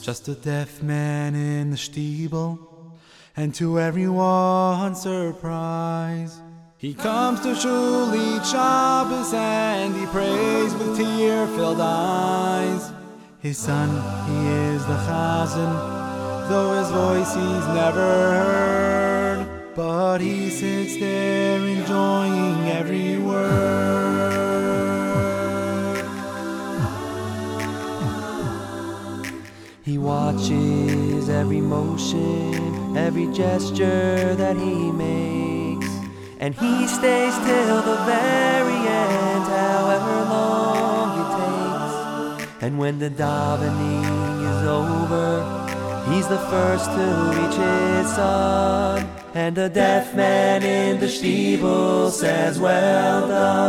just a deaf man in the steeple, and to everyone's surprise, he comes to shul each Shabbos and he prays with tear-filled eyes. His son, he is the Chazan, though his voice he's never heard, but he sits there enjoying every word. He watches every motion, every gesture that he makes, and he stays till the very end, however long it takes. And when the davening is over, he's the first to reach his son, and the deaf man in the steeple says, "Well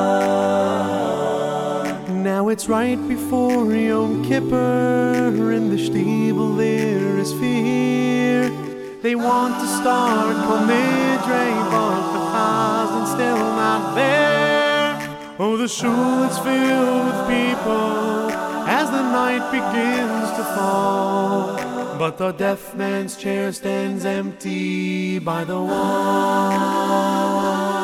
done." Now it's right before Yom Kippur. In the steeple there is fear. They want to start Kol Nidre, but the Chazan's still not there. Oh, the shul is filled with people as the night begins to fall, but the deaf man's chair stands empty by the wall.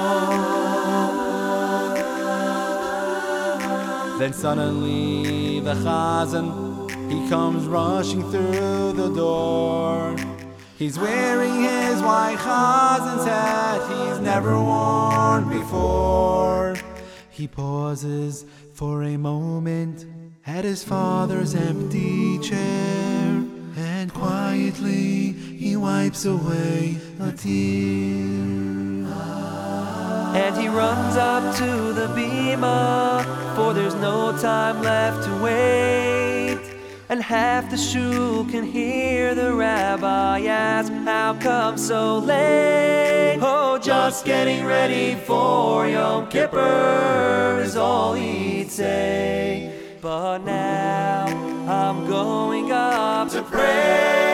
Then suddenly the Chazan, he comes rushing through the door. He's wearing his white Chazan's hat he's never worn before. He pauses for a moment at his father's empty chair, and quietly he wipes away a tear. And he runs up to the bima, for there's no time left to wait. And half the shul can hear the rabbi ask, "How come so late?" Oh, just getting ready for Yom Kippur is all he'd say. But now I'm going up to pray.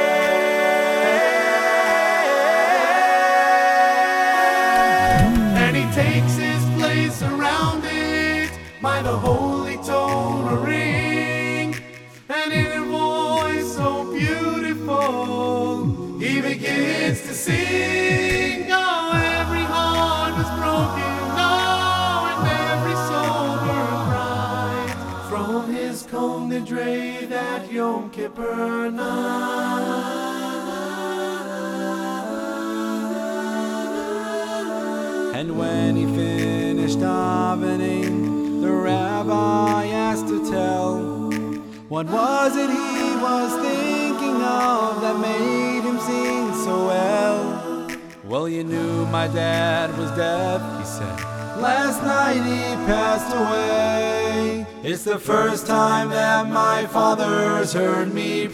And he takes his place surrounded by the holy Torah ring, and in a voice so beautiful he begins to sing. Oh, every heart was broken, oh, and every soul burned bright from his Kol Nidre that Yom Kippur night. And when he finished davening, the rabbi asked to tell, what was it he was thinking of that made him sing so well? Well, you knew my dad was deaf, he said. Last night he passed away. It's the first time that my father's heard me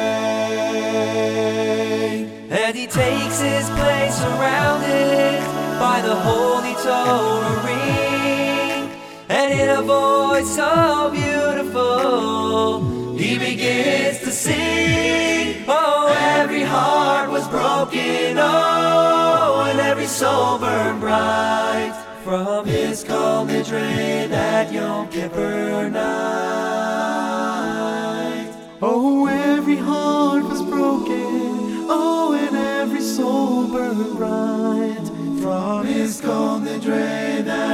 pray. And he takes his place surrounded by the holy Torah ring, and in a voice so beautiful he begins to sing. Oh, every heart was broken, oh, and every soul burned bright from his Kol Nidre that Yom Kippur night. Oh, every heart was broken, oh, and every soul burned bright from his Kol Nidre that